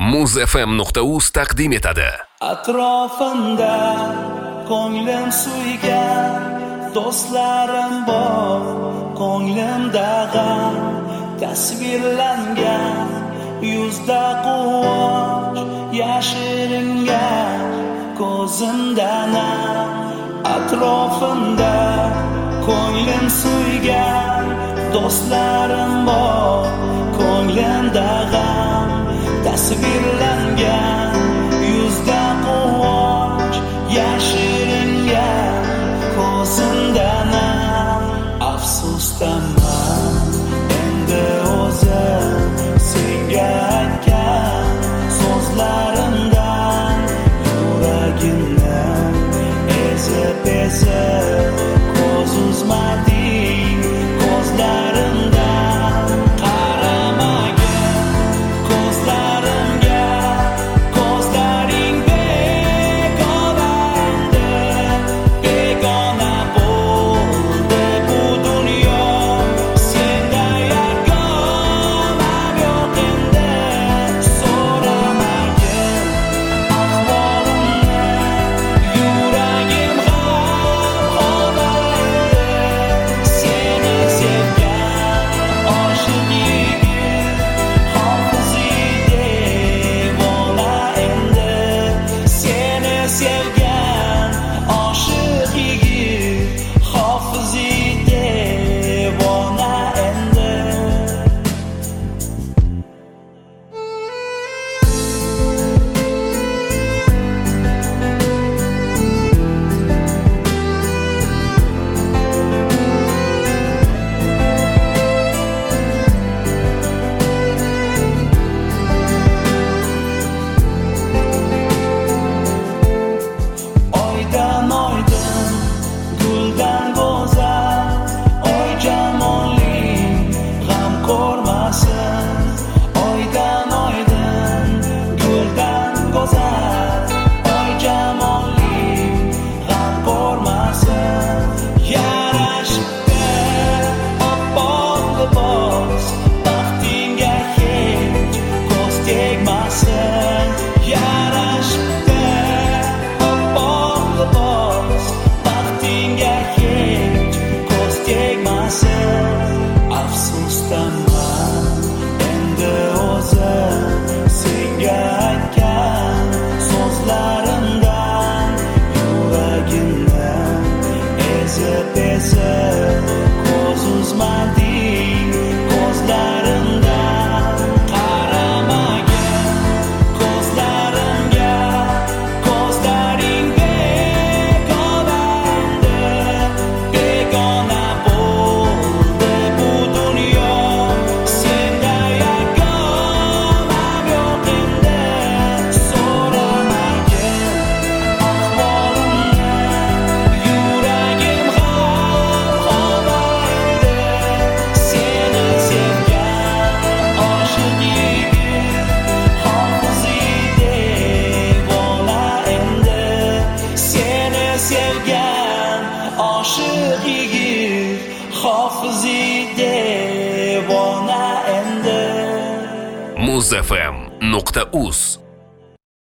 muzfm.uz taqdim etadi. Atrofimda ko'nglim suygan do'stlarim bor, ko'nglimda g'am tasvirlangan, yuzda quvonch yashiringan, ko'zimda nam. Atrofimda ko'nglim suygan do'stlarim bor, ko'nglimda g'am tasvirlangan, yuzda quvonch yashiringan, ko'zimda nam. Afsusdaman endi o'zim senga aytgan so'zlarimdan, yuragimni ezib ko'z uzmading ko'zlarimdan. Qaramagin ko'zlarimga, ko'zlaring begona endi, begona bo'ldi bu dunyo. Senda yagonam yo'q endi, so'ramagin ahvolimni, yuragim g'amxona endi. Seni sevgan oshiq yigit hofizi devona endi. Seni sevgan oshiq yigit hofizi devona endi. Oydan oydin, guldan go'zal, oy jamoling g'am ko'rmasin. Oydan oydin, guldan go'zal, oy jamoling g'am ko'rmasin. Yarashibdi oppoq libos, baxtingga hech ko'z tegmasin. Yarashibdi oppoq libos, baxtingga hech ko'z tegmasin. Afsusdaman endi o'zim senga aytgan so'zlarimdan, yuragimni ezib ko'z uzmading ko'zlarimdan. Qaramagin ko'zlarimga, ko'zlaring begona endi, begona bo'ldi bu dunyo. Senda yagonam yo'q endi, so'ramagin ahvolimni, yuragim g'amxona endi. Seni sevgan oshiq yigit hofizi devona endi. Seni sevgan oshiq yigit hofizi devona endi. muzfm.uz